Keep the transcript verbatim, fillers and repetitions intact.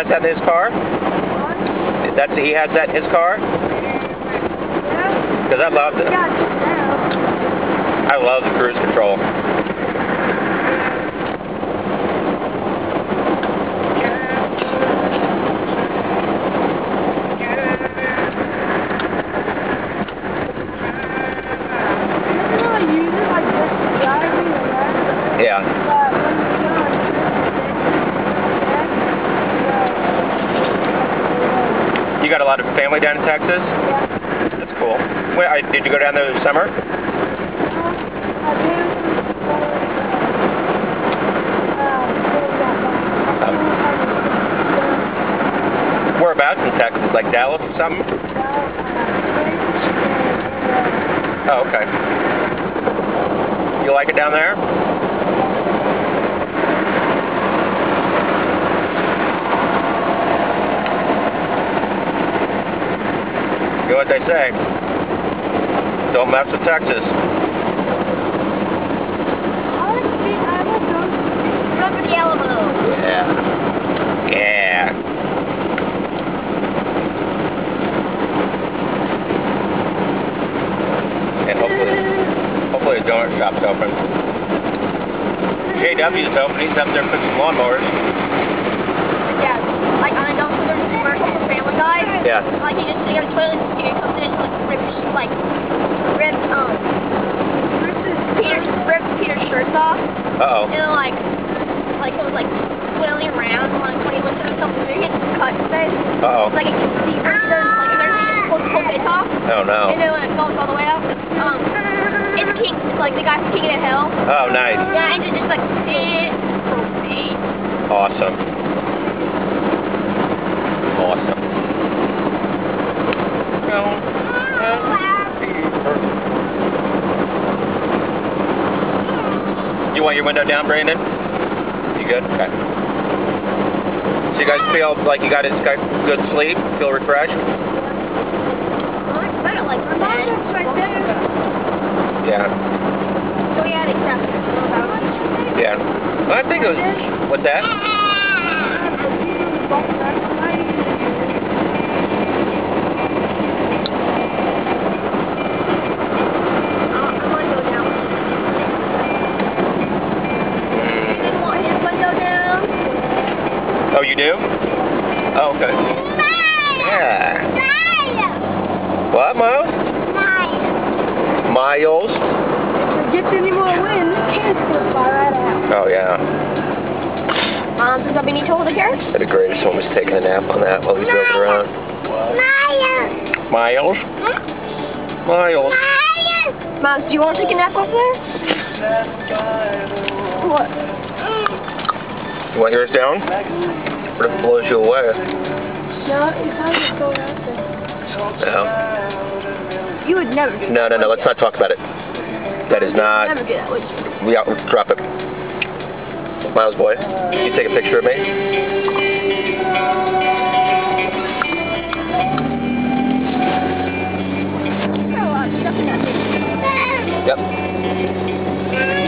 has that in his car? That's he has that in his car? Because I love it. I love the cruise control. Yeah. You got a lot of family down in Texas? Yeah. That's cool. Wait, I, did you go down there this summer? Um, whereabouts in Texas? Like Dallas or something? Oh, okay. You like it down there? You know what they say? Don't mess with Texas. Run for the Alamo. Yeah. Yeah. And hopefully, hopefully the donut shop's open. J W's open. He's up there fixing lawnmowers. Yeah, like I know there's a commercial for Family Guy. Yeah. Like he just he got a toilet seat, comes in, like rips like rips um Peter's rips Peter's shirts off. Uh oh. And then like like it was like swirling around like when he went to something he gets cut in his face. Uh oh. Like he, he rips his like eventually just pulls his whole face off. Oh no. And then when it falls all the way out, um it's King like the guy from King of Hell. Oh nice. Yeah, and just like eh, so big. Awesome. Awesome. You want your window down, Brandon? You good? Okay. So you guys feel like you got it, got good sleep? Feel refreshed? I don't like that. Yeah. So we had it crash. Yeah. Well, I think it was. What's that? Oh, you do? Oh, okay. Yeah. What, Miles? Miles? If it gets any more wind, this can's gonna fly right out. Oh, yeah. Um, does that mean you told the carrots? The greatest one was taking a nap on that while he's moving around. Miles? Miles? Miles, do you want to take a nap over there? What? You want yours down? What if it blows you away? No, you probably go out there. No. You would never do No, no, no. Let's not talk about it. That is not. Never do that, would you? We out. Drop it. Miles, boy, can you take a picture of me? Yep.